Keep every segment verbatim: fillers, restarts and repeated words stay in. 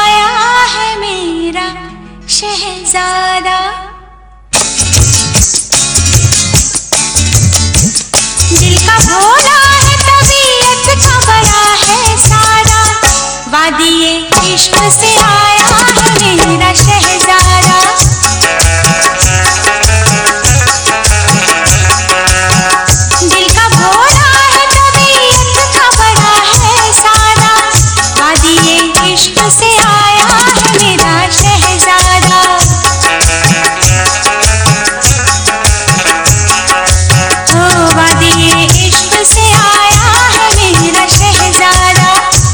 आया है मेरा शहजादा। दिल का भोला है तबीयत का बड़ा है सादा, वादिये इश्क से आया है मेरा शहजादा। दिल का भोला है तबीयत का बड़ा है सादा, वादिये इश्क से आया है मेरा शहजादा। ओ वादिये इश्क से आया है मेरा शहजादा।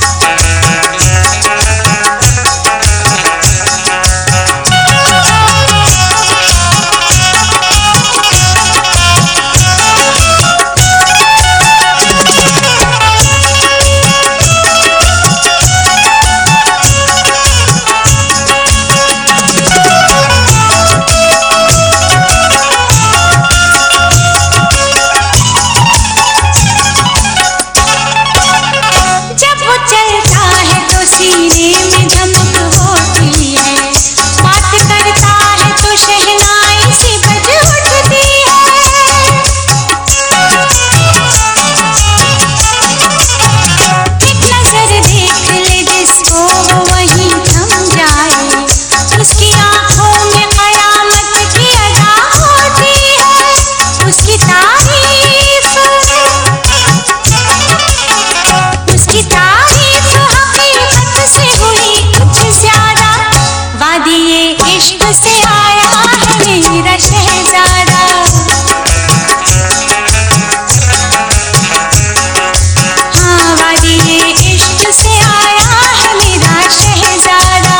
सीने में झमक होती है, बात करता है तो शहनाई सी बज उठती है। एक नजर देख ले जिसको वो वहीं थम जाए, उसकी आंखों में कयामत की अदा होती है। उसकी तारीफ उसकी तारीफ से हुई कुछ ज्यादा, वादिये इश्क से आया है मेरा शहजादा। हाँ वादिये इश्क से आया है मेरा शहजादा।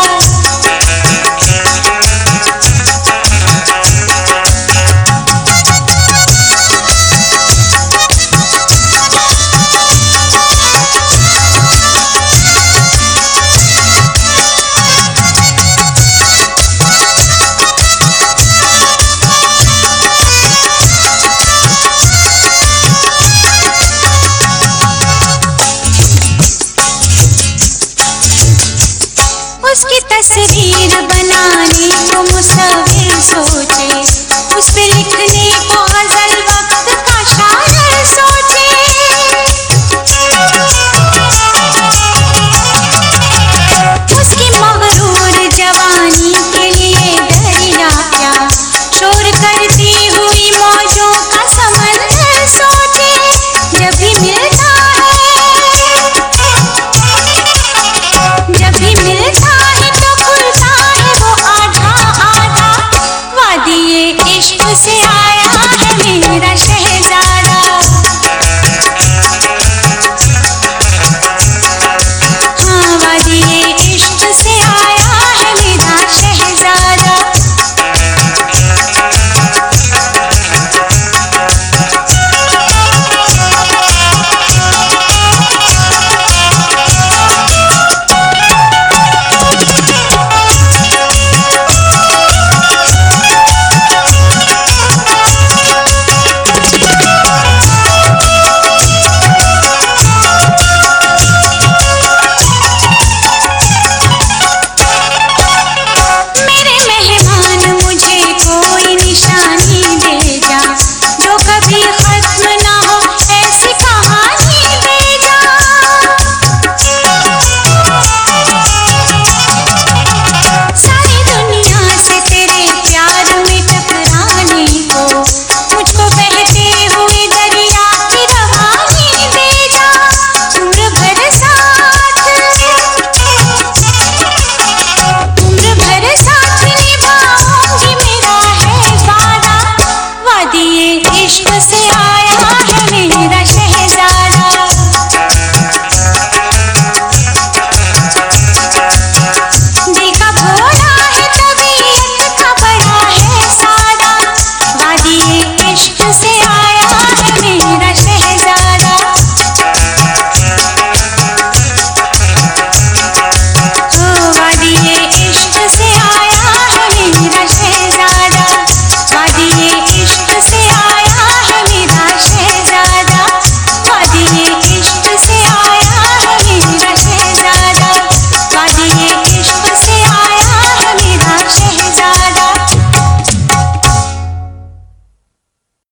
उसकी तस्वीर बनाने को मुसव्विर सोचे, उस पे लिखने को गज़ल